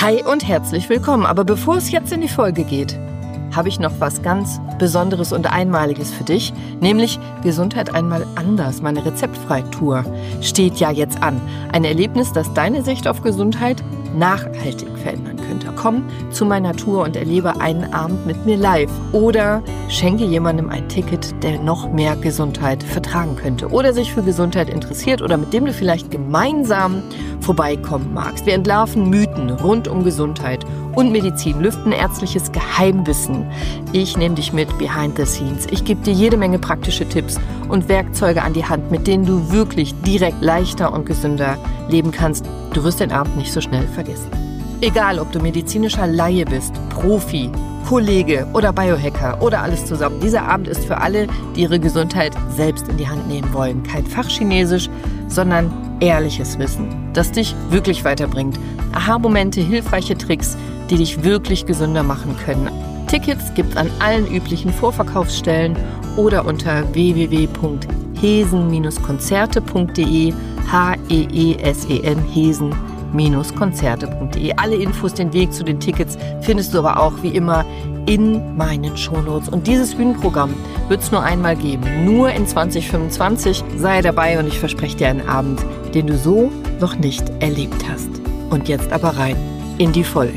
Hi und herzlich willkommen. Aber bevor es jetzt in die Folge geht, habe ich noch was ganz Besonderes und Einmaliges für dich, nämlich Gesundheit einmal anders. Meine Rezeptfrei-Tour steht ja jetzt an. Ein Erlebnis, das deine Sicht auf Gesundheit nachhaltig verändern könnte. Komm zu meiner Tour und erlebe einen Abend mit mir live oder schenke jemandem ein Ticket, der noch mehr Gesundheit vertragen könnte oder sich für Gesundheit interessiert oder mit dem du vielleicht gemeinsam vorbeikommen magst. Wir entlarven Mythen rund um Gesundheit und Medizin, lüften ärztliches Geheimwissen. Ich nehme dich mit behind the scenes. Ich gebe dir jede Menge praktische Tipps und Werkzeuge an die Hand, mit denen du wirklich direkt leichter und gesünder leben kannst. Du wirst den Abend nicht so schnell vergessen. Egal, ob du medizinischer Laie bist, Profi, Kollege oder Biohacker oder alles zusammen. Dieser Abend ist für alle, die ihre Gesundheit selbst in die Hand nehmen wollen. Kein Fachchinesisch, sondern ehrliches Wissen, das dich wirklich weiterbringt. Aha-Momente, hilfreiche Tricks, die dich wirklich gesünder machen können. Tickets gibt's an allen üblichen Vorverkaufsstellen oder unter www.hesen-konzerte.de, H-E-E-S-E-N, Hesen-konzerte.de. Alle Infos, den Weg zu den Tickets findest du aber auch wie immer in meinen Shownotes. Und dieses Bühnenprogramm wird es nur einmal geben, nur in 2025. Sei dabei und ich verspreche dir einen Abend, den du so noch nicht erlebt hast. Und jetzt aber rein in die Folge.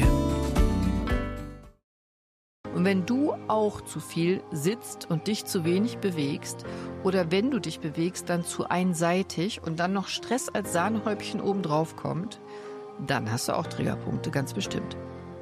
Und wenn du auch zu viel sitzt und dich zu wenig bewegst oder wenn du dich bewegst, dann zu einseitig und dann noch Stress als Sahnehäubchen obendrauf kommt, dann hast du auch Triggerpunkte, ganz bestimmt.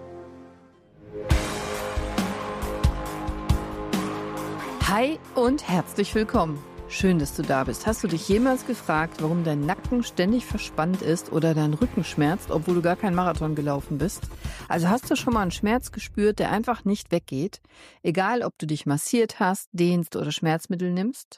Hi und herzlich willkommen. Schön, dass du da bist. Hast du dich jemals gefragt, warum dein Nacken ständig verspannt ist oder dein Rücken schmerzt, obwohl du gar keinen Marathon gelaufen bist? Also hast du schon mal einen Schmerz gespürt, der einfach nicht weggeht? Egal, ob du dich massiert hast, dehnst oder Schmerzmittel nimmst?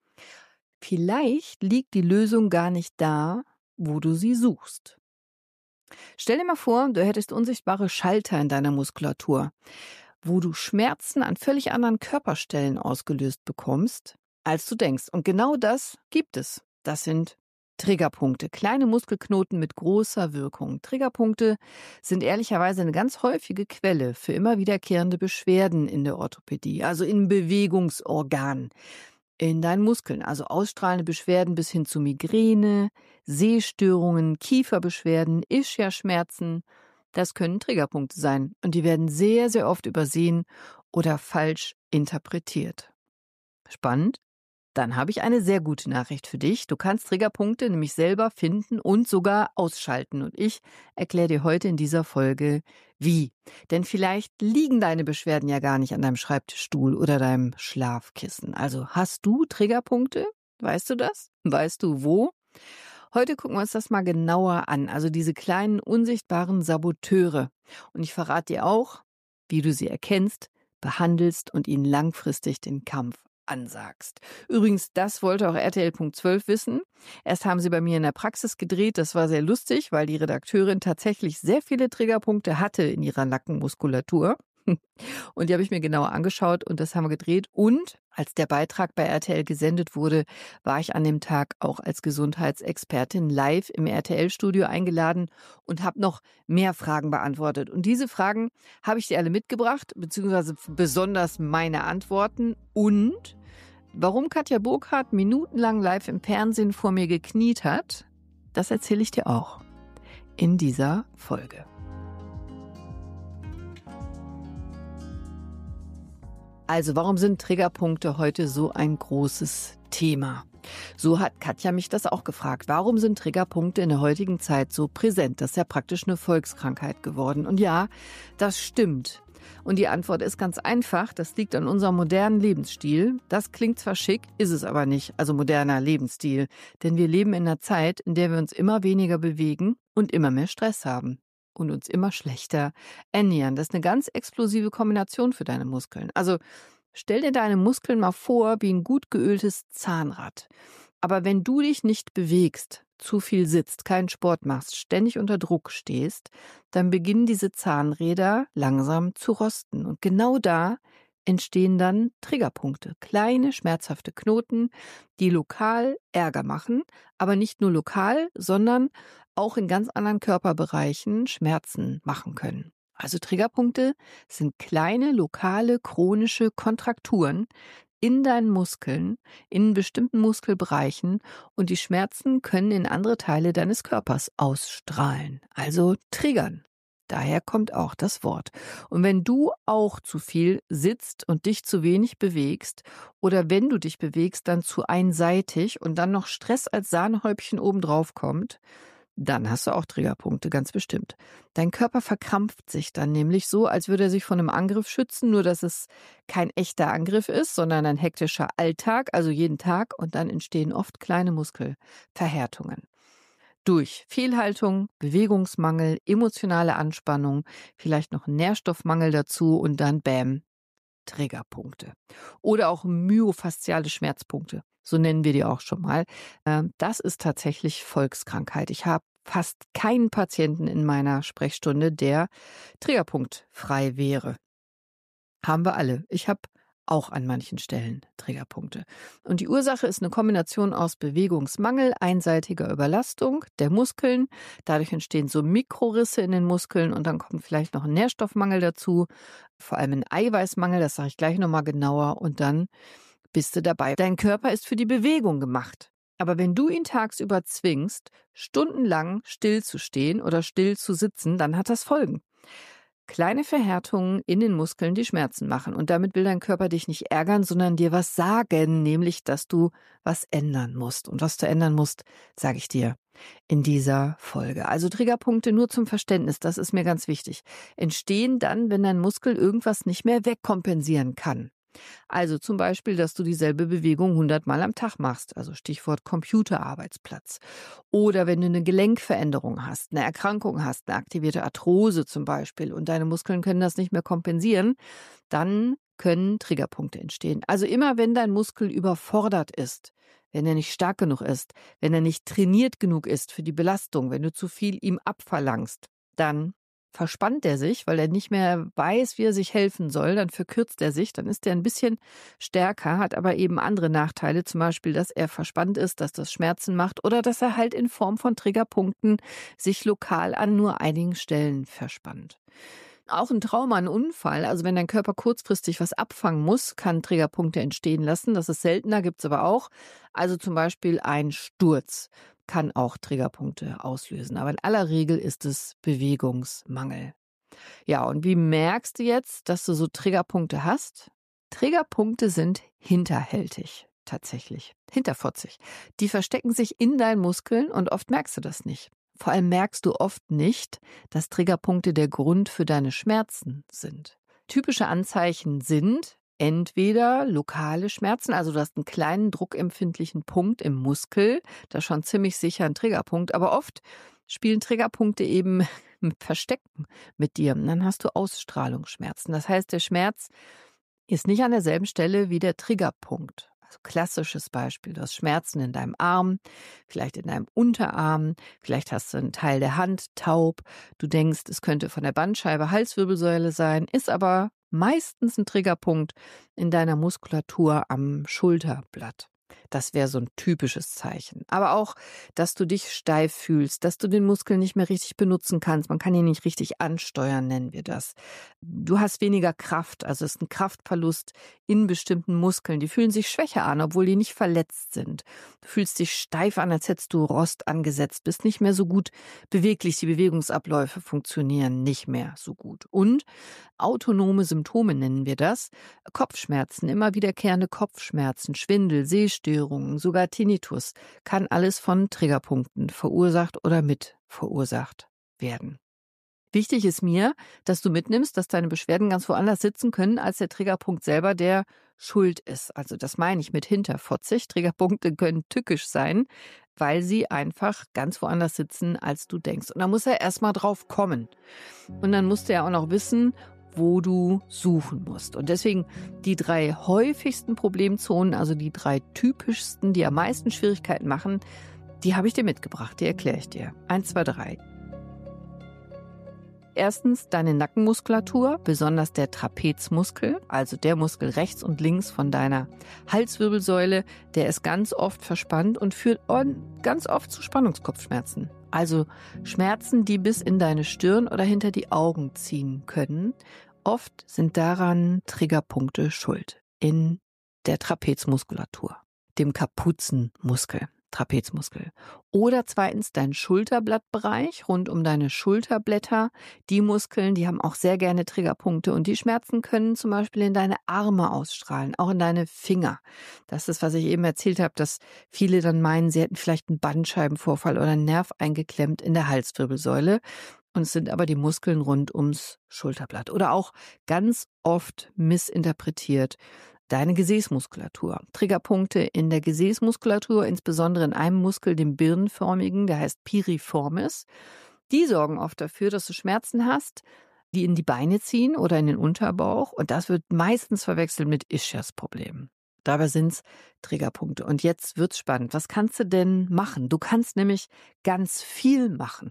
Vielleicht liegt die Lösung gar nicht da, wo du sie suchst. Stell dir mal vor, du hättest unsichtbare Schalter in deiner Muskulatur, wo du Schmerzen an völlig anderen Körperstellen ausgelöst bekommst, als du denkst. Und genau das gibt es. Das sind Triggerpunkte, kleine Muskelknoten mit großer Wirkung. Triggerpunkte sind ehrlicherweise eine ganz häufige Quelle für immer wiederkehrende Beschwerden in der Orthopädie, also im Bewegungsorgan, in deinen Muskeln. Also ausstrahlende Beschwerden bis hin zu Migräne, Sehstörungen, Kieferbeschwerden, Ischiasschmerzen. Das können Triggerpunkte sein und die werden sehr, sehr oft übersehen oder falsch interpretiert. Spannend? Dann habe ich eine sehr gute Nachricht für dich. Du kannst Triggerpunkte nämlich selber finden und sogar ausschalten. Und ich erkläre dir heute in dieser Folge, wie. Denn vielleicht liegen deine Beschwerden ja gar nicht an deinem Schreibtischstuhl oder deinem Schlafkissen. Also hast du Triggerpunkte? Weißt du das? Weißt du wo? Heute gucken wir uns das mal genauer an, also diese kleinen unsichtbaren Saboteure. Und ich verrate dir auch, wie du sie erkennst, behandelst und ihnen langfristig den Kampf ansagst. Übrigens, das wollte auch RTL.12 wissen. Erst haben sie bei mir in der Praxis gedreht, das war sehr lustig, weil die Redakteurin tatsächlich sehr viele Triggerpunkte hatte in ihrer Nackenmuskulatur. Und die habe ich mir genauer angeschaut und das haben wir gedreht. Und als der Beitrag bei RTL gesendet wurde, war ich an dem Tag auch als Gesundheitsexpertin live im RTL-Studio eingeladen und habe noch mehr Fragen beantwortet. Und diese Fragen habe ich dir alle mitgebracht, beziehungsweise besonders meine Antworten. Und warum Katja Burkhardt minutenlang live im Fernsehen vor mir gekniet hat, das erzähle ich dir auch in dieser Folge. Also, warum sind Triggerpunkte heute so ein großes Thema? So hat Katja mich das auch gefragt. Warum sind Triggerpunkte in der heutigen Zeit so präsent? Das ist ja praktisch eine Volkskrankheit geworden. Und ja, das stimmt. Und die Antwort ist ganz einfach. Das liegt an unserem modernen Lebensstil. Das klingt zwar schick, ist es aber nicht. Also moderner Lebensstil. Denn wir leben in einer Zeit, in der wir uns immer weniger bewegen und immer mehr Stress haben. Und uns immer schlechter ernähren. Das ist eine ganz explosive Kombination für deine Muskeln. Also stell dir deine Muskeln mal vor wie ein gut geöltes Zahnrad. Aber wenn du dich nicht bewegst, zu viel sitzt, keinen Sport machst, ständig unter Druck stehst, dann beginnen diese Zahnräder langsam zu rosten. Und genau da entstehen dann Triggerpunkte, kleine schmerzhafte Knoten, die lokal Ärger machen, aber nicht nur lokal, sondern auch in ganz anderen Körperbereichen Schmerzen machen können. Also Triggerpunkte sind kleine, lokale, chronische Kontrakturen in deinen Muskeln, in bestimmten Muskelbereichen, und die Schmerzen können in andere Teile deines Körpers ausstrahlen, also triggern. Daher kommt auch das Wort. Und wenn du auch zu viel sitzt und dich zu wenig bewegst, oder wenn du dich bewegst, dann zu einseitig und dann noch Stress als Sahnehäubchen obendrauf kommt, dann hast du auch Triggerpunkte, ganz bestimmt. Dein Körper verkrampft sich dann nämlich so, als würde er sich vor einem Angriff schützen, nur dass es kein echter Angriff ist, sondern ein hektischer Alltag, also jeden Tag, und dann entstehen oft kleine Muskelverhärtungen. Durch Fehlhaltung, Bewegungsmangel, emotionale Anspannung, vielleicht noch Nährstoffmangel dazu und dann bäm, Triggerpunkte. Oder auch myofasziale Schmerzpunkte, so nennen wir die auch schon mal. Das ist tatsächlich Volkskrankheit. Ich habe fast keinen Patienten in meiner Sprechstunde, der triggerpunktfrei wäre. Haben wir alle. Ich habe auch an manchen Stellen Triggerpunkte. Und die Ursache ist eine Kombination aus Bewegungsmangel, einseitiger Überlastung der Muskeln. Dadurch entstehen so Mikrorisse in den Muskeln und dann kommt vielleicht noch ein Nährstoffmangel dazu, vor allem ein Eiweißmangel, das sage ich gleich nochmal genauer, und dann bist du dabei. Dein Körper ist für die Bewegung gemacht. Aber wenn du ihn tagsüber zwingst, stundenlang still zu stehen oder still zu sitzen, dann hat das Folgen. Kleine Verhärtungen in den Muskeln, die Schmerzen machen. Und damit will dein Körper dich nicht ärgern, sondern dir was sagen, nämlich, dass du was ändern musst. Und was du ändern musst, sage ich dir in dieser Folge. Also Triggerpunkte nur zum Verständnis, das ist mir ganz wichtig, entstehen dann, wenn dein Muskel irgendwas nicht mehr wegkompensieren kann. Also zum Beispiel, dass du dieselbe Bewegung 100-mal am Tag machst, also Stichwort Computerarbeitsplatz. Oder wenn du eine Gelenkveränderung hast, eine Erkrankung hast, eine aktivierte Arthrose zum Beispiel, und deine Muskeln können das nicht mehr kompensieren, dann können Triggerpunkte entstehen. Also immer, wenn dein Muskel überfordert ist, wenn er nicht stark genug ist, wenn er nicht trainiert genug ist für die Belastung, wenn du zu viel ihm abverlangst, dann verspannt er sich, weil er nicht mehr weiß, wie er sich helfen soll, dann verkürzt er sich, dann ist er ein bisschen stärker, hat aber eben andere Nachteile, zum Beispiel, dass er verspannt ist, dass das Schmerzen macht oder dass er halt in Form von Triggerpunkten sich lokal an nur einigen Stellen verspannt. Auch ein Trauma, ein Unfall, also wenn dein Körper kurzfristig was abfangen muss, kann Triggerpunkte entstehen lassen. Das ist seltener, gibt es aber auch. Also zum Beispiel ein Sturz kann auch Triggerpunkte auslösen. Aber in aller Regel ist es Bewegungsmangel. Ja, und wie merkst du jetzt, dass du so Triggerpunkte hast? Triggerpunkte sind hinterhältig, tatsächlich, hinterfotzig. Die verstecken sich in deinen Muskeln und oft merkst du das nicht. Vor allem merkst du oft nicht, dass Triggerpunkte der Grund für deine Schmerzen sind. Typische Anzeichen sind entweder lokale Schmerzen, also du hast einen kleinen druckempfindlichen Punkt im Muskel, das ist schon ziemlich sicher ein Triggerpunkt, aber oft spielen Triggerpunkte eben mit Verstecken mit dir. Und dann hast du Ausstrahlungsschmerzen. Das heißt, der Schmerz ist nicht an derselben Stelle wie der Triggerpunkt. Also klassisches Beispiel, du hast Schmerzen in deinem Arm, vielleicht in deinem Unterarm, vielleicht hast du einen Teil der Hand taub, du denkst, es könnte von der Bandscheibe, Halswirbelsäule sein, ist aber meistens ein Triggerpunkt in deiner Muskulatur am Schulterblatt. Das wäre so ein typisches Zeichen. Aber auch, dass du dich steif fühlst, dass du den Muskel nicht mehr richtig benutzen kannst. Man kann ihn nicht richtig ansteuern, nennen wir das. Du hast weniger Kraft, also es ist ein Kraftverlust in bestimmten Muskeln. Die fühlen sich schwächer an, obwohl die nicht verletzt sind. Du fühlst dich steif an, als hättest du Rost angesetzt, bist nicht mehr so gut beweglich. Die Bewegungsabläufe funktionieren nicht mehr so gut. Und autonome Symptome nennen wir das. Kopfschmerzen, immer wiederkehrende Kopfschmerzen, Schwindel, Sehstörungen, sogar Tinnitus, kann alles von Triggerpunkten verursacht oder mit verursacht werden. Wichtig ist mir, dass du mitnimmst, dass deine Beschwerden ganz woanders sitzen können, als der Triggerpunkt selber, der schuld ist. Also das meine ich mit hinterfotzig. Triggerpunkte können tückisch sein, weil sie einfach ganz woanders sitzen, als du denkst. Und da muss er erstmal drauf kommen. Und dann musst du ja auch noch wissen, wo du suchen musst. Und deswegen die 3 häufigsten Problemzonen, also die 3 typischsten, die am meisten Schwierigkeiten machen, die habe ich dir mitgebracht, die erkläre ich dir. 1, 2, 3. Erstens deine Nackenmuskulatur, besonders der Trapezmuskel, also der Muskel rechts und links von deiner Halswirbelsäule, der ist ganz oft verspannt und führt ganz oft zu Spannungskopfschmerzen. Also Schmerzen, die bis in deine Stirn oder hinter die Augen ziehen können. Oft sind daran Triggerpunkte schuld in der Trapezmuskulatur, dem Kapuzenmuskel. Trapezmuskel. Oder zweitens dein Schulterblattbereich rund um deine Schulterblätter. Die Muskeln, die haben auch sehr gerne Triggerpunkte und die Schmerzen können zum Beispiel in deine Arme ausstrahlen, auch in deine Finger. Das ist, was ich eben erzählt habe, dass viele dann meinen, sie hätten vielleicht einen Bandscheibenvorfall oder einen Nerv eingeklemmt in der Halswirbelsäule. Und es sind aber die Muskeln rund ums Schulterblatt. Oder auch ganz oft missinterpretiert deine Gesäßmuskulatur. Triggerpunkte in der Gesäßmuskulatur, insbesondere in einem Muskel, dem birnenförmigen, der heißt Piriformis. Die sorgen oft dafür, dass du Schmerzen hast, die in die Beine ziehen oder in den Unterbauch. Und das wird meistens verwechselt mit Ischias-Problemen. Dabei sind es Triggerpunkte. Und jetzt wird's spannend. Was kannst du denn machen? Du kannst nämlich ganz viel machen.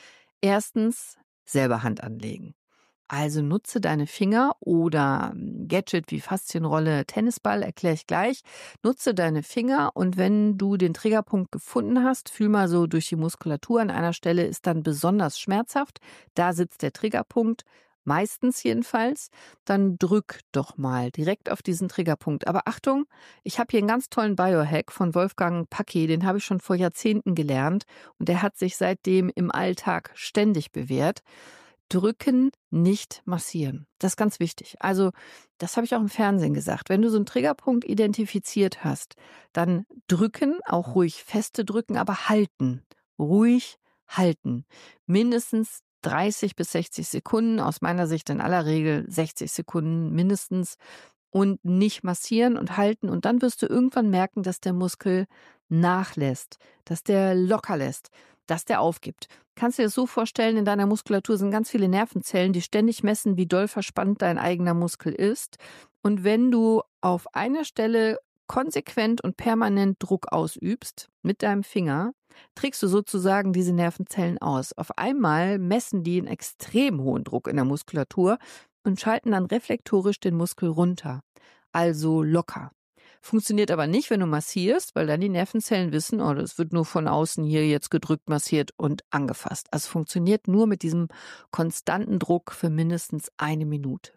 Erstens, selber Hand anlegen. Also nutze deine Finger oder Gadget wie Faszienrolle, Tennisball, erkläre ich gleich. Nutze deine Finger und wenn du den Triggerpunkt gefunden hast, fühl mal so durch die Muskulatur an einer Stelle, ist dann besonders schmerzhaft. Da sitzt der Triggerpunkt, meistens jedenfalls. Dann drück doch mal direkt auf diesen Triggerpunkt. Aber Achtung, ich habe hier einen ganz tollen Biohack von Wolfgang Paquet, den habe ich schon vor Jahrzehnten gelernt und der hat sich seitdem im Alltag ständig bewährt. Drücken, nicht massieren. Das ist ganz wichtig. Also, das habe ich auch im Fernsehen gesagt. Wenn du so einen Triggerpunkt identifiziert hast, dann drücken, auch ruhig feste drücken, aber halten. Ruhig halten. Mindestens 30 bis 60 Sekunden, aus meiner Sicht in aller Regel 60 Sekunden mindestens. Und nicht massieren und halten. Und dann wirst du irgendwann merken, dass der Muskel nachlässt, dass der locker lässt, dass der aufgibt. Kannst du dir das so vorstellen, in deiner Muskulatur sind ganz viele Nervenzellen, die ständig messen, wie doll verspannt dein eigener Muskel ist. Und wenn du auf einer Stelle konsequent und permanent Druck ausübst mit deinem Finger, trägst du sozusagen diese Nervenzellen aus. Auf einmal messen die einen extrem hohen Druck in der Muskulatur und schalten dann reflektorisch den Muskel runter, also locker. Funktioniert aber nicht, wenn du massierst, weil dann die Nervenzellen wissen, oh, das wird nur von außen hier jetzt gedrückt, massiert und angefasst. Also funktioniert nur mit diesem konstanten Druck für mindestens 1 Minute.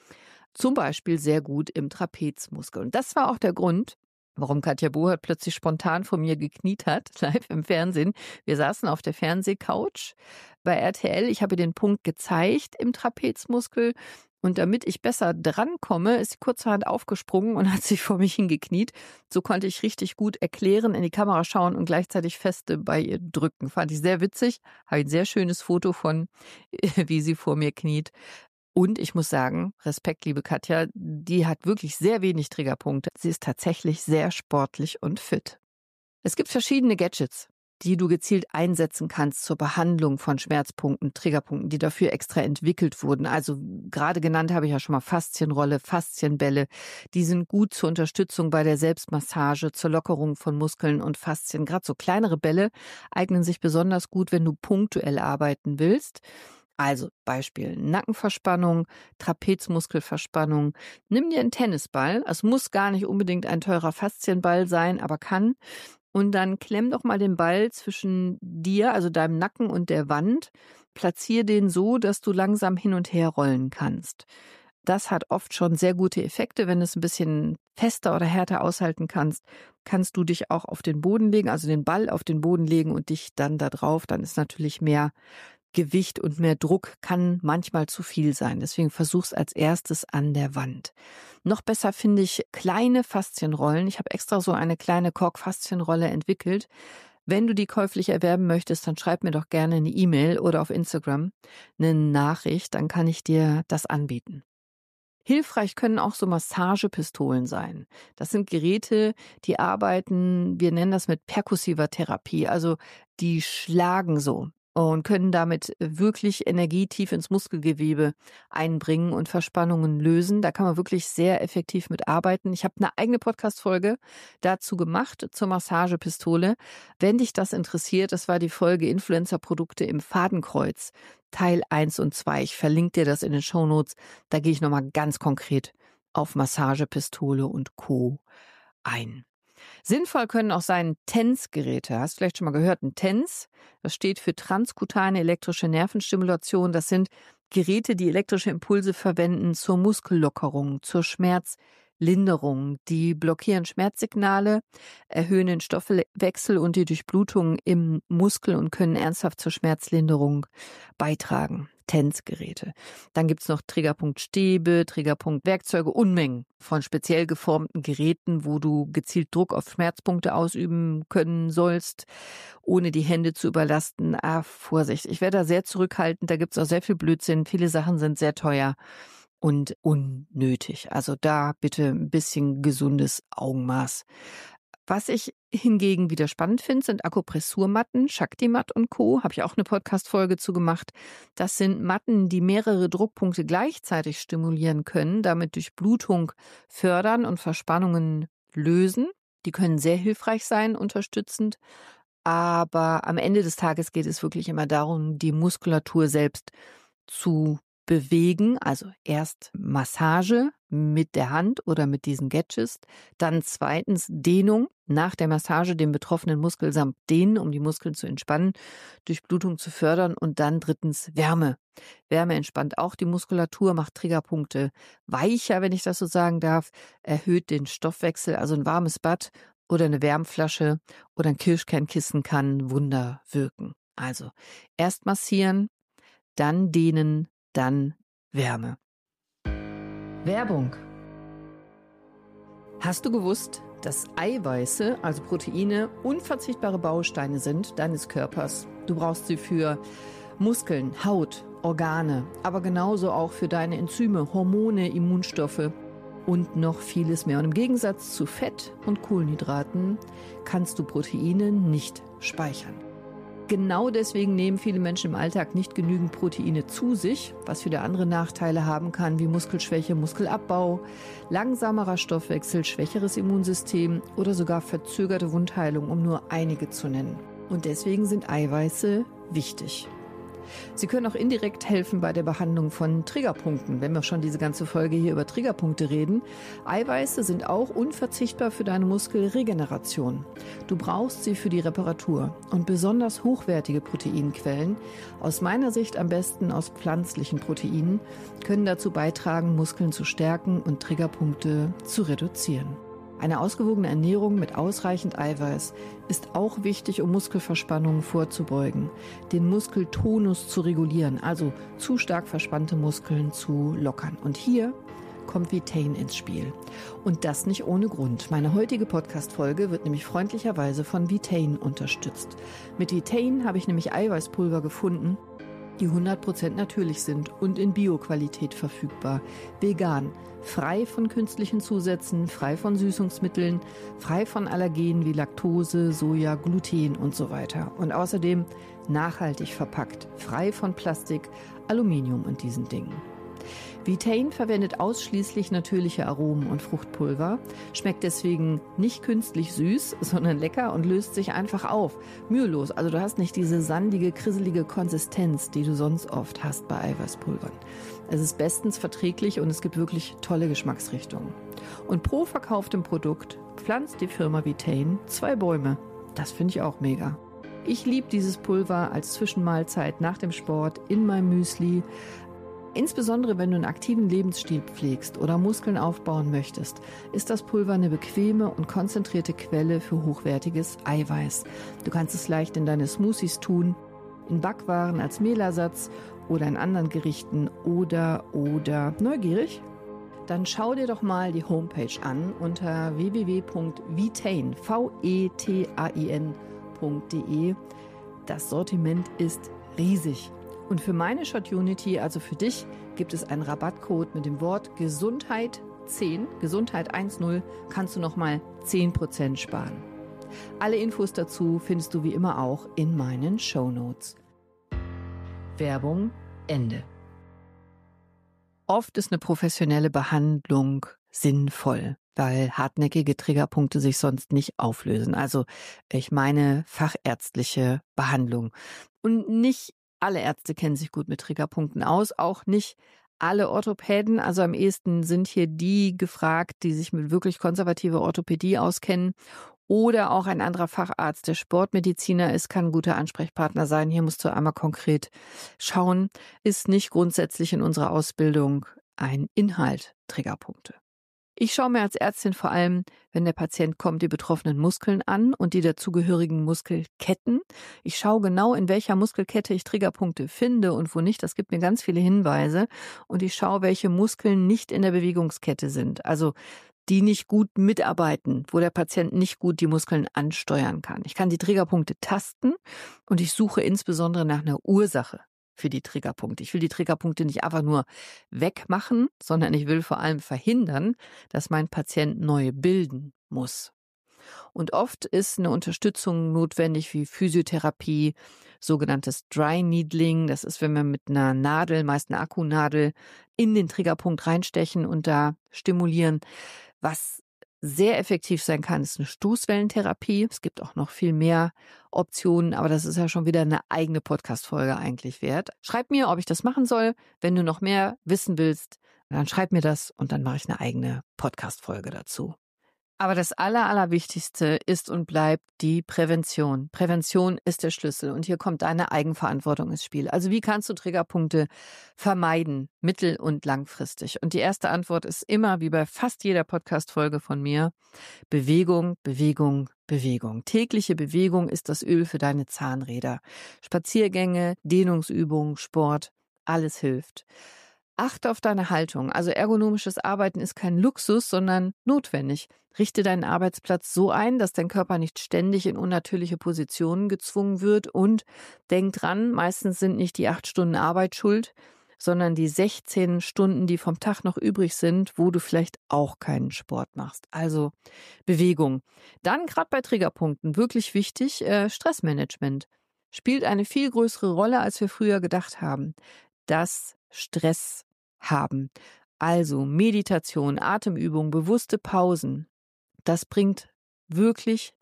Zum Beispiel sehr gut im Trapezmuskel. Und das war auch der Grund, warum Katja Bohrt plötzlich spontan vor mir gekniet hat, live im Fernsehen. Wir saßen auf der Fernsehcouch bei RTL. Ich habe den Punkt gezeigt im Trapezmuskel. Und damit ich besser drankomme, ist sie kurzerhand aufgesprungen und hat sich vor mich hingekniet. So konnte ich richtig gut erklären, in die Kamera schauen und gleichzeitig feste bei ihr drücken. Fand ich sehr witzig. Habe ein sehr schönes Foto von, wie sie vor mir kniet. Und ich muss sagen, Respekt, liebe Katja, die hat wirklich sehr wenig Triggerpunkte. Sie ist tatsächlich sehr sportlich und fit. Es gibt verschiedene Gadgets, die du gezielt einsetzen kannst zur Behandlung von Schmerzpunkten, Triggerpunkten, die dafür extra entwickelt wurden. Also gerade genannt habe ich ja schon mal Faszienrolle, Faszienbälle. Die sind gut zur Unterstützung bei der Selbstmassage, zur Lockerung von Muskeln und Faszien. Gerade so kleinere Bälle eignen sich besonders gut, wenn du punktuell arbeiten willst. Also Beispiel Nackenverspannung, Trapezmuskelverspannung. Nimm dir einen Tennisball. Es muss gar nicht unbedingt ein teurer Faszienball sein, aber kann. Und dann klemm doch mal den Ball zwischen dir, also deinem Nacken und der Wand. Platzier den so, dass du langsam hin und her rollen kannst. Das hat oft schon sehr gute Effekte. Wenn du es ein bisschen fester oder härter aushalten kannst, kannst du dich auch auf den Boden legen, also den Ball auf den Boden legen und dich dann da drauf. Dann ist natürlich mehr Gewicht und mehr Druck, kann manchmal zu viel sein. Deswegen versuch's als erstes an der Wand. Noch besser finde ich kleine Faszienrollen. Ich habe extra so eine kleine Kork-Faszienrolle entwickelt. Wenn du die käuflich erwerben möchtest, dann schreib mir doch gerne eine E-Mail oder auf Instagram eine Nachricht, dann kann ich dir das anbieten. Hilfreich können auch so Massagepistolen sein. Das sind Geräte, die arbeiten, wir nennen das mit perkussiver Therapie, also die schlagen so. und können damit wirklich Energie tief ins Muskelgewebe einbringen und Verspannungen lösen. Da kann man wirklich sehr effektiv mit arbeiten. Ich habe eine eigene Podcast-Folge dazu gemacht, zur Massagepistole. Wenn dich das interessiert, das war die Folge Influencer-Produkte im Fadenkreuz, Teil 1 und 2. Ich verlinke dir das in den Shownotes. Da gehe ich nochmal ganz konkret auf Massagepistole und Co. ein. Sinnvoll können auch sein TENS-Geräte. Hast du vielleicht schon mal gehört? Ein TENS, das steht für transkutane elektrische Nervenstimulation. Das sind Geräte, die elektrische Impulse verwenden zur Muskellockerung, zur Schmerzlinderung. Die blockieren Schmerzsignale, erhöhen den Stoffwechsel und die Durchblutung im Muskel und können ernsthaft zur Schmerzlinderung beitragen. TENS-Geräte. Dann gibt's noch Triggerpunktstäbe, Triggerpunktwerkzeuge, Unmengen von speziell geformten Geräten, wo du gezielt Druck auf Schmerzpunkte ausüben können sollst, ohne die Hände zu überlasten. Vorsicht, ich werde da sehr zurückhaltend, da gibt's auch sehr viel Blödsinn, viele Sachen sind sehr teuer und unnötig. Also da bitte ein bisschen gesundes Augenmaß. Was ich hingegen wieder spannend finde, sind Akupressurmatten, Shakti-Matt und Co. Habe ich auch eine Podcast-Folge zu gemacht. Das sind Matten, die mehrere Druckpunkte gleichzeitig stimulieren können, damit Durchblutung fördern und Verspannungen lösen. Die können sehr hilfreich sein, unterstützend. Aber am Ende des Tages geht es wirklich immer darum, die Muskulatur selbst zu bewegen, also erst Massage mit der Hand oder mit diesen Gadgets, dann zweitens Dehnung, nach der Massage den betroffenen Muskel samt dehnen, um die Muskeln zu entspannen, Durchblutung zu fördern und dann drittens Wärme. Wärme entspannt auch die Muskulatur, macht Triggerpunkte weicher, wenn ich das so sagen darf, erhöht den Stoffwechsel, also ein warmes Bad oder eine Wärmflasche oder ein Kirschkernkissen kann Wunder wirken. Also erst massieren, dann dehnen, dann Wärme. Werbung. Hast du gewusst, dass Eiweiße, also Proteine, unverzichtbare Bausteine sind deines Körpers? Du brauchst sie für Muskeln, Haut, Organe, aber genauso auch für deine Enzyme, Hormone, Immunstoffe und noch vieles mehr. Und im Gegensatz zu Fett und Kohlenhydraten kannst du Proteine nicht speichern. Genau deswegen nehmen viele Menschen im Alltag nicht genügend Proteine zu sich, was wieder andere Nachteile haben kann, wie Muskelschwäche, Muskelabbau, langsamerer Stoffwechsel, schwächeres Immunsystem oder sogar verzögerte Wundheilung, um nur einige zu nennen. Und deswegen sind Eiweiße wichtig. Sie können auch indirekt helfen bei der Behandlung von Triggerpunkten, wenn wir schon diese ganze Folge hier über Triggerpunkte reden. Eiweiße sind auch unverzichtbar für deine Muskelregeneration. Du brauchst sie für die Reparatur und besonders hochwertige Proteinquellen, aus meiner Sicht am besten aus pflanzlichen Proteinen, können dazu beitragen, Muskeln zu stärken und Triggerpunkte zu reduzieren. Eine ausgewogene Ernährung mit ausreichend Eiweiß ist auch wichtig, um Muskelverspannungen vorzubeugen, den Muskeltonus zu regulieren, also zu stark verspannte Muskeln zu lockern. Und hier kommt Vitain ins Spiel. Und das nicht ohne Grund. Meine heutige Podcast-Folge wird nämlich freundlicherweise von Vitain unterstützt. Mit Vitain habe ich nämlich Eiweißpulver gefunden, die 100% natürlich sind und in Bio-Qualität verfügbar, vegan, frei von künstlichen Zusätzen, frei von Süßungsmitteln, frei von Allergenen wie Laktose, Soja, Gluten und so weiter. Und außerdem nachhaltig verpackt, frei von Plastik, Aluminium und diesen Dingen. Vitain verwendet ausschließlich natürliche Aromen und Fruchtpulver, schmeckt deswegen nicht künstlich süß, sondern lecker und löst sich einfach auf. Mühelos, also du hast nicht diese sandige, krisselige Konsistenz, die du sonst oft hast bei Eiweißpulvern. Es ist bestens verträglich und es gibt wirklich tolle Geschmacksrichtungen. Und pro verkauftem Produkt pflanzt die Firma Vitain 2 Bäume. Das finde ich auch mega. Ich liebe dieses Pulver als Zwischenmahlzeit nach dem Sport in meinem Müsli. Insbesondere wenn du einen aktiven Lebensstil pflegst oder Muskeln aufbauen möchtest, ist das Pulver eine bequeme und konzentrierte Quelle für hochwertiges Eiweiß. Du kannst es leicht in deine Smoothies tun, in Backwaren als Mehlersatz oder in anderen Gerichten oder neugierig? Dann schau dir doch mal die Homepage an unter www.vitain.de. Das Sortiment ist riesig. Und für meine Shot-Unity, also für dich, gibt es einen Rabattcode mit dem Wort Gesundheit 10, Gesundheit 10, kannst du nochmal 10% sparen. Alle Infos dazu findest du wie immer auch in meinen Shownotes. Werbung Ende. Oft ist eine professionelle Behandlung sinnvoll, weil hartnäckige Triggerpunkte sich sonst nicht auflösen. Also ich meine fachärztliche Behandlung. Und nicht alle Ärzte kennen sich gut mit Triggerpunkten aus, auch nicht alle Orthopäden. Also am ehesten sind hier die gefragt, die sich mit wirklich konservativer Orthopädie auskennen. Oder auch ein anderer Facharzt, der Sportmediziner ist, kann ein guter Ansprechpartner sein. Hier musst du einmal konkret schauen, ist nicht grundsätzlich in unserer Ausbildung ein Inhalt Triggerpunkte. Ich schaue mir als Ärztin vor allem, wenn der Patient kommt, die betroffenen Muskeln an und die dazugehörigen Muskelketten. Ich schaue genau, in welcher Muskelkette ich Triggerpunkte finde und wo nicht. Das gibt mir ganz viele Hinweise. Und ich schaue, welche Muskeln nicht in der Bewegungskette sind. Also die nicht gut mitarbeiten, wo der Patient nicht gut die Muskeln ansteuern kann. Ich kann die Triggerpunkte tasten und ich suche insbesondere nach einer Ursache für die Triggerpunkte. Ich will die Triggerpunkte nicht einfach nur wegmachen, sondern ich will vor allem verhindern, dass mein Patient neue bilden muss. Und oft ist eine Unterstützung notwendig wie Physiotherapie, sogenanntes Dry Needling. Das ist, wenn wir mit einer Nadel, meist einer Akkunadel, in den Triggerpunkt reinstechen und da stimulieren. Was sehr effektiv sein kann, ist eine Stoßwellentherapie. Es gibt auch noch viel mehr Optionen, aber das ist ja schon wieder eine eigene Podcast-Folge eigentlich wert. Schreib mir, ob ich das machen soll. Wenn du noch mehr wissen willst, dann schreib mir das und dann mache ich eine eigene Podcast-Folge dazu. Aber das Allerwichtigste ist und bleibt die Prävention. Prävention ist der Schlüssel und hier kommt deine Eigenverantwortung ins Spiel. Also wie kannst du Triggerpunkte vermeiden, mittel- und langfristig? Und die erste Antwort ist immer, wie bei fast jeder Podcast-Folge von mir, Bewegung, Bewegung, Bewegung. Tägliche Bewegung ist das Öl für deine Zahnräder. Spaziergänge, Dehnungsübungen, Sport, alles hilft. Achte auf deine Haltung. Also ergonomisches Arbeiten ist kein Luxus, sondern notwendig. Richte deinen Arbeitsplatz so ein, dass dein Körper nicht ständig in unnatürliche Positionen gezwungen wird. Und denk dran, meistens sind nicht die 8 Stunden Arbeit schuld, sondern die 16 Stunden, die vom Tag noch übrig sind, wo du vielleicht auch keinen Sport machst. Also Bewegung. Dann gerade bei Triggerpunkten wirklich wichtig, Stressmanagement. Spielt eine viel größere Rolle, als wir früher gedacht haben. Das Stress haben. Also Meditation, Atemübung, bewusste Pausen. Das bringt wirklich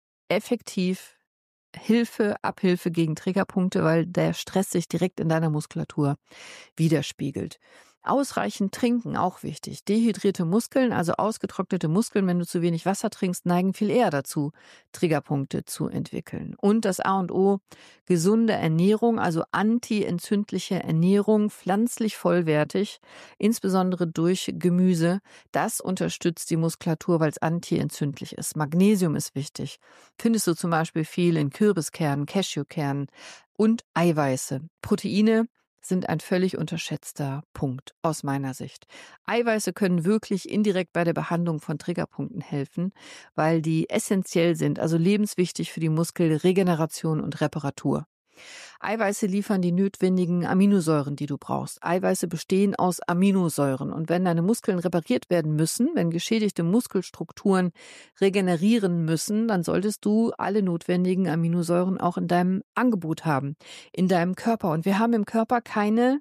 effektiv Abhilfe gegen Triggerpunkte, weil der Stress sich direkt in deiner Muskulatur widerspiegelt. Ausreichend trinken, auch wichtig. Dehydrierte Muskeln, also ausgetrocknete Muskeln, wenn du zu wenig Wasser trinkst, neigen viel eher dazu, Triggerpunkte zu entwickeln. Und das A und O, gesunde Ernährung, also anti-entzündliche Ernährung, pflanzlich vollwertig, insbesondere durch Gemüse. Das unterstützt die Muskulatur, weil es anti-entzündlich ist. Magnesium ist wichtig. Findest du zum Beispiel viel in Kürbiskernen, Cashewkernen und Eiweiße. Proteine sind ein völlig unterschätzter Punkt aus meiner Sicht. Eiweiße können wirklich indirekt bei der Behandlung von Triggerpunkten helfen, weil die essentiell sind, also lebenswichtig für die Muskelregeneration und Reparatur. Eiweiße liefern die notwendigen Aminosäuren, die du brauchst. Eiweiße bestehen aus Aminosäuren. Und wenn deine Muskeln repariert werden müssen, wenn geschädigte Muskelstrukturen regenerieren müssen, dann solltest du alle notwendigen Aminosäuren auch in deinem Angebot haben, in deinem Körper. Und wir haben im Körper keine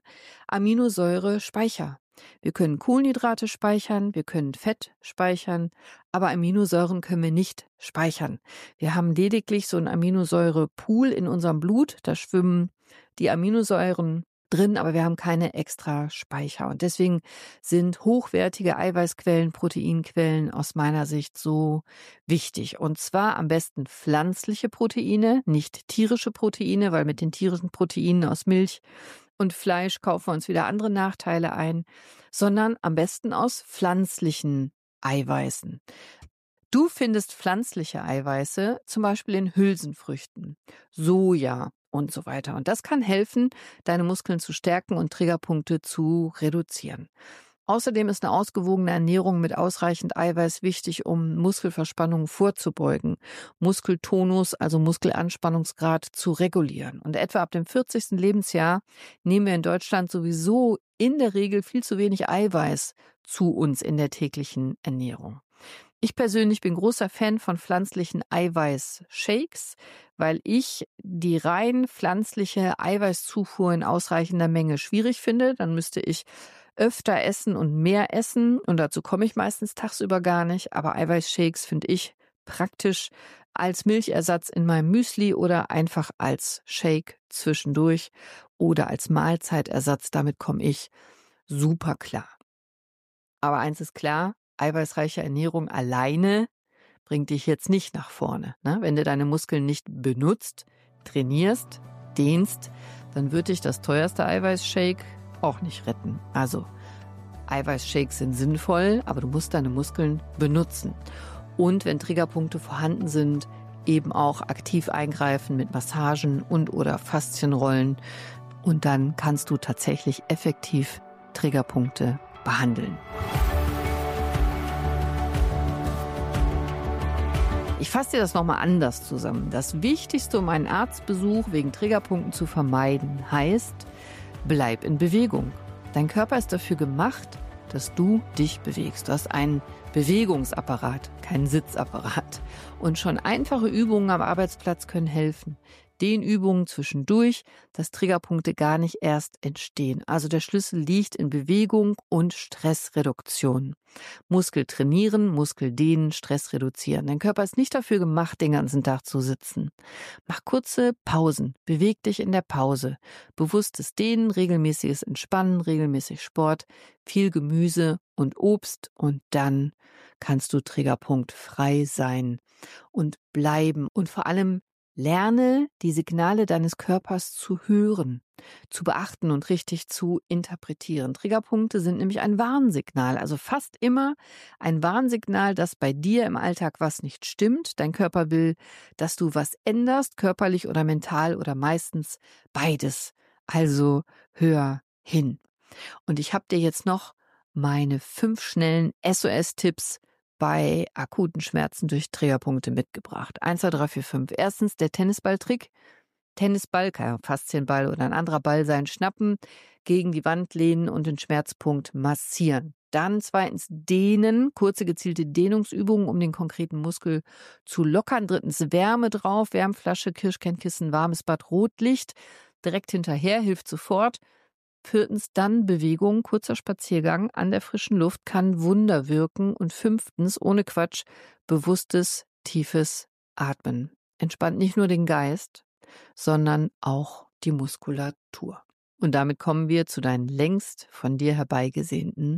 Aminosäurespeicher. Wir können Kohlenhydrate speichern, wir können Fett speichern, aber Aminosäuren können wir nicht speichern. Wir haben lediglich so einen Aminosäurepool in unserem Blut, da schwimmen die Aminosäuren drin, aber wir haben keine extra Speicher. Und deswegen sind hochwertige Eiweißquellen, Proteinquellen aus meiner Sicht so wichtig. Und zwar am besten pflanzliche Proteine, nicht tierische Proteine, weil mit den tierischen Proteinen aus Milch und Fleisch kaufen wir uns wieder andere Nachteile ein, sondern am besten aus pflanzlichen Eiweißen. Du findest pflanzliche Eiweiße zum Beispiel in Hülsenfrüchten, Soja und so weiter. Und das kann helfen, deine Muskeln zu stärken und Triggerpunkte zu reduzieren. Außerdem ist eine ausgewogene Ernährung mit ausreichend Eiweiß wichtig, um Muskelverspannungen vorzubeugen, Muskeltonus, also Muskelanspannungsgrad zu regulieren. Und etwa ab dem 40. Lebensjahr nehmen wir in Deutschland sowieso in der Regel viel zu wenig Eiweiß zu uns in der täglichen Ernährung. Ich persönlich bin großer Fan von pflanzlichen Eiweißshakes, weil ich die rein pflanzliche Eiweißzufuhr in ausreichender Menge schwierig finde. Dann müsste ich öfter essen und mehr essen und dazu komme ich meistens tagsüber gar nicht. Aber Eiweißshakes finde ich praktisch als Milchersatz in meinem Müsli oder einfach als Shake zwischendurch oder als Mahlzeitersatz. Damit komme ich super klar. Aber eins ist klar, eiweißreiche Ernährung alleine bringt dich jetzt nicht nach vorne. Ne? Wenn du deine Muskeln nicht benutzt, trainierst, dehnst, dann wird dich das teuerste Eiweißshake auch nicht retten. Also Eiweißshakes sind sinnvoll, aber du musst deine Muskeln benutzen. Und wenn Triggerpunkte vorhanden sind, eben auch aktiv eingreifen mit Massagen und oder Faszienrollen. Und dann kannst du tatsächlich effektiv Triggerpunkte behandeln. Ich fasse dir das nochmal anders zusammen. Das Wichtigste, um einen Arztbesuch wegen Triggerpunkten zu vermeiden, heißt, bleib in Bewegung. Dein Körper ist dafür gemacht, dass du dich bewegst. Du hast einen Bewegungsapparat, keinen Sitzapparat. Und schon einfache Übungen am Arbeitsplatz können helfen. Den Übungen zwischendurch, dass Triggerpunkte gar nicht erst entstehen. Also der Schlüssel liegt in Bewegung und Stressreduktion. Muskel trainieren, Muskel dehnen, Stress reduzieren. Dein Körper ist nicht dafür gemacht, den ganzen Tag zu sitzen. Mach kurze Pausen, beweg dich in der Pause. Bewusstes Dehnen, regelmäßiges Entspannen, regelmäßig Sport, viel Gemüse und Obst und dann kannst du triggerpunktfrei sein und bleiben und vor allem lerne, die Signale deines Körpers zu hören, zu beachten und richtig zu interpretieren. Triggerpunkte sind nämlich ein Warnsignal, also fast immer ein Warnsignal, dass bei dir im Alltag was nicht stimmt. Dein Körper will, dass du was änderst, körperlich oder mental oder meistens beides. Also hör hin. Und ich habe dir jetzt noch meine 5 schnellen SOS-Tipps bei akuten Schmerzen durch Triggerpunkte mitgebracht. 1, 2, 3, 4, 5. Erstens der Tennisballtrick. Tennisball, kann ja Faszienball oder ein anderer Ball sein, schnappen, gegen die Wand lehnen und den Schmerzpunkt massieren. Dann zweitens dehnen, kurze gezielte Dehnungsübungen, um den konkreten Muskel zu lockern. Drittens Wärme drauf, Wärmflasche, Kirschkernkissen, warmes Bad, Rotlicht. Direkt hinterher, hilft sofort. Viertens dann Bewegung, kurzer Spaziergang an der frischen Luft kann Wunder wirken. Und 5. ohne Quatsch, bewusstes, tiefes Atmen. Entspannt nicht nur den Geist, sondern auch die Muskulatur. Und damit kommen wir zu deinen längst von dir herbeigesehnten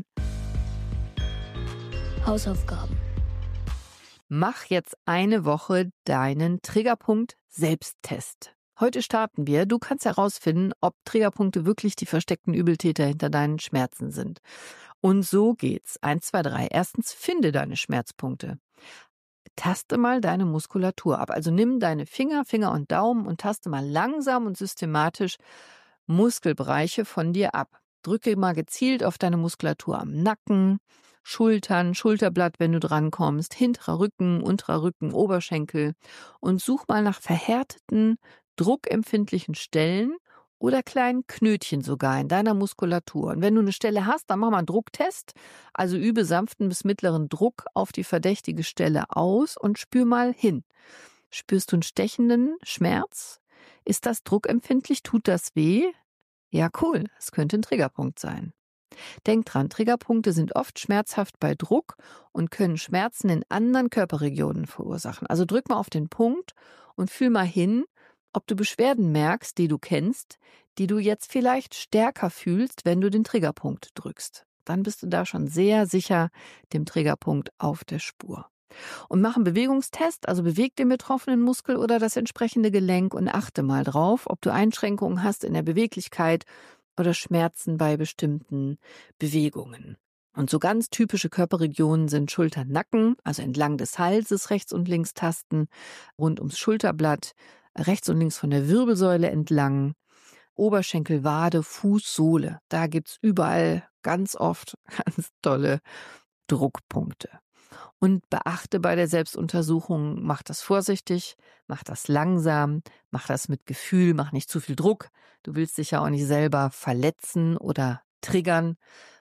Hausaufgaben. Mach jetzt eine Woche deinen Triggerpunkt-Selbsttest. Heute starten wir. Du kannst herausfinden, ob Triggerpunkte wirklich die versteckten Übeltäter hinter deinen Schmerzen sind. Und so geht's. 1, 2, 3. Erstens, finde deine Schmerzpunkte. Taste mal deine Muskulatur ab. Also nimm deine Finger und Daumen und taste mal langsam und systematisch Muskelbereiche von dir ab. Drücke mal gezielt auf deine Muskulatur am Nacken, Schultern, Schulterblatt, wenn du drankommst, hinterer Rücken, unterer Rücken, Oberschenkel und such mal nach verhärteten, druckempfindlichen Stellen oder kleinen Knötchen sogar in deiner Muskulatur. Und wenn du eine Stelle hast, dann mach mal einen Drucktest. Also übe sanften bis mittleren Druck auf die verdächtige Stelle aus und spür mal hin. Spürst du einen stechenden Schmerz? Ist das druckempfindlich? Tut das weh? Ja, cool. Es könnte ein Triggerpunkt sein. Denk dran, Triggerpunkte sind oft schmerzhaft bei Druck und können Schmerzen in anderen Körperregionen verursachen. Also drück mal auf den Punkt und fühl mal hin, ob du Beschwerden merkst, die du kennst, die du jetzt vielleicht stärker fühlst, wenn du den Triggerpunkt drückst. Dann bist du da schon sehr sicher dem Triggerpunkt auf der Spur. Und mach einen Bewegungstest, also beweg den betroffenen Muskel oder das entsprechende Gelenk und achte mal drauf, ob du Einschränkungen hast in der Beweglichkeit oder Schmerzen bei bestimmten Bewegungen. Und so ganz typische Körperregionen sind Schulter, Nacken, also entlang des Halses rechts und links tasten, rund ums Schulterblatt, rechts und links von der Wirbelsäule entlang, Oberschenkel, Wade, Fußsohle. Da gibt's überall ganz oft ganz tolle Druckpunkte. Und beachte bei der Selbstuntersuchung, mach das vorsichtig, mach das langsam, mach das mit Gefühl, mach nicht zu viel Druck. Du willst dich ja auch nicht selber verletzen oder triggern.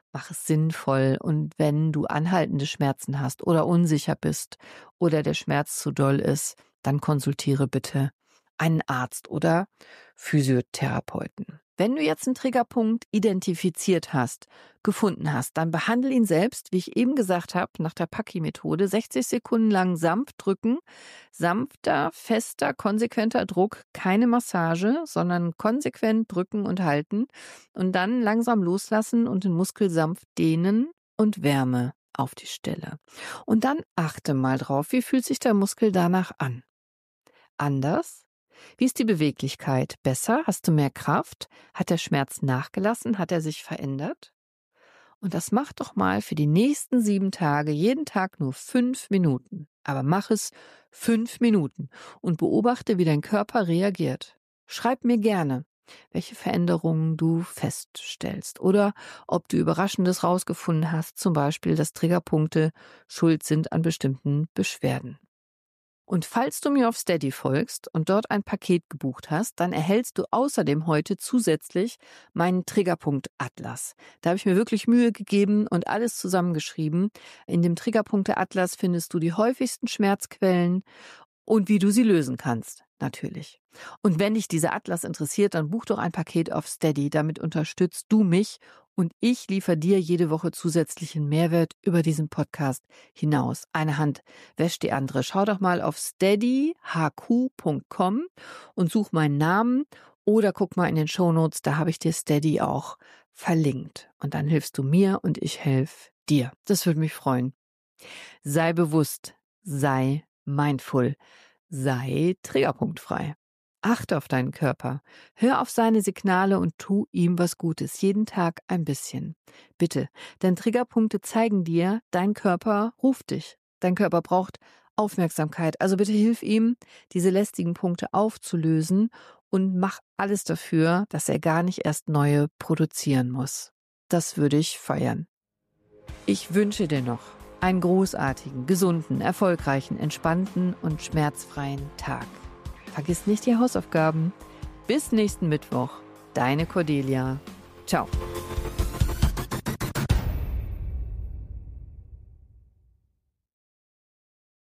Mach es sinnvoll und wenn du anhaltende Schmerzen hast oder unsicher bist oder der Schmerz zu doll ist, dann konsultiere bitte einen Arzt oder Physiotherapeuten. Wenn du jetzt einen Triggerpunkt identifiziert hast, gefunden hast, dann behandle ihn selbst, wie ich eben gesagt habe, nach der Paki-Methode, 60 Sekunden lang sanft drücken. Sanfter, fester, konsequenter Druck, keine Massage, sondern konsequent drücken und halten und dann langsam loslassen und den Muskel sanft dehnen und Wärme auf die Stelle. Und dann achte mal drauf, wie fühlt sich der Muskel danach an? Anders? Wie ist die Beweglichkeit? Besser? Hast du mehr Kraft? Hat der Schmerz nachgelassen? Hat er sich verändert? Und das mach doch mal für die nächsten 7 Tage, jeden Tag nur 5 Minuten. Aber mach es 5 Minuten und beobachte, wie dein Körper reagiert. Schreib mir gerne, welche Veränderungen du feststellst oder ob du Überraschendes rausgefunden hast, zum Beispiel, dass Triggerpunkte schuld sind an bestimmten Beschwerden. Und falls du mir auf Steady folgst und dort ein Paket gebucht hast, dann erhältst du außerdem heute zusätzlich meinen Triggerpunkt-Atlas. Da habe ich mir wirklich Mühe gegeben und alles zusammengeschrieben. In dem Triggerpunkte-Atlas findest du die häufigsten Schmerzquellen und wie du sie lösen kannst, natürlich. Und wenn dich dieser Atlas interessiert, dann buch doch ein Paket auf Steady. Damit unterstützt du mich und ich liefere dir jede Woche zusätzlichen Mehrwert über diesen Podcast hinaus. Eine Hand wäscht die andere. Schau doch mal auf steadyhq.com und such meinen Namen oder guck mal in den Shownotes, da habe ich dir Steady auch verlinkt. Und dann hilfst du mir und ich helfe dir. Das würde mich freuen. Sei bewusst, sei mindful, sei triggerpunktfrei. Achte auf deinen Körper, hör auf seine Signale und tu ihm was Gutes, jeden Tag ein bisschen. Bitte, denn Triggerpunkte zeigen dir, dein Körper ruft dich. Dein Körper braucht Aufmerksamkeit, also bitte hilf ihm, diese lästigen Punkte aufzulösen und mach alles dafür, dass er gar nicht erst neue produzieren muss. Das würde ich feiern. Ich wünsche dir noch einen großartigen, gesunden, erfolgreichen, entspannten und schmerzfreien Tag. Vergiss nicht die Hausaufgaben. Bis nächsten Mittwoch. Deine Cordelia. Ciao.